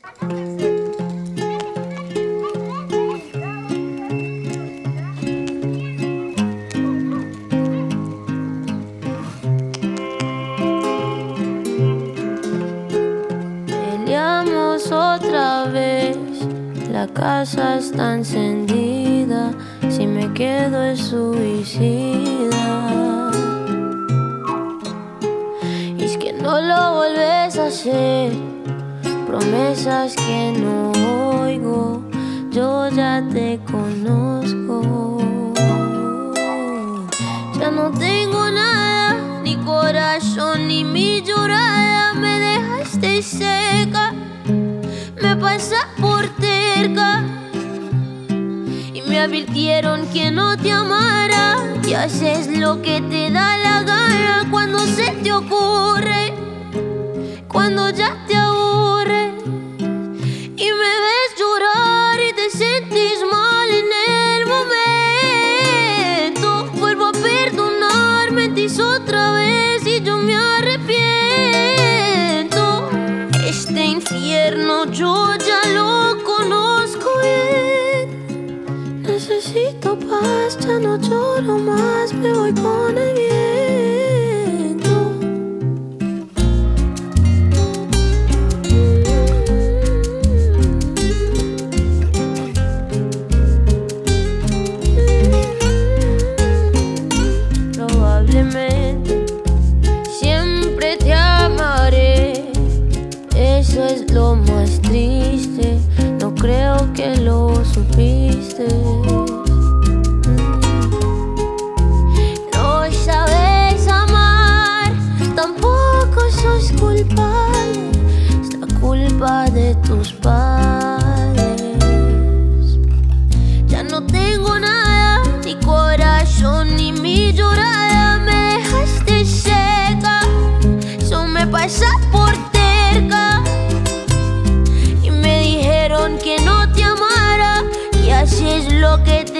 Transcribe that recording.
Peleamos otra vez, la casa está encendida, si me quedo es suicida. Y es que no lo volves a hacer, promesas que no oigo, yo ya te conozco. Ya no tengo nada, ni corazón, ni mi llorada. Me dejaste seca, me pasas por terca. Y me advirtieron que no te amara, y haces lo que te da la gana cuando se te ocurre, cuando ya te aburre. Y me ves llorar y te sentís mal en el momento. Vuelvo a perdonar, mentís otra vez y yo me arrepiento. Este infierno yo ya lo conozco bien. Necesito paz, ya no lloro más, me voy con el viento. Probablemente siempre te amaré, eso es lo más triste, no creo que lo supiste. No sabes amar, tampoco sos culpable, es la culpa de tus padres. Ya no tengo nada, ni corazón, ni mi llorada. Me dejaste seca, eso me pasa por terca. Y me dijeron que no te amara, y así es lo que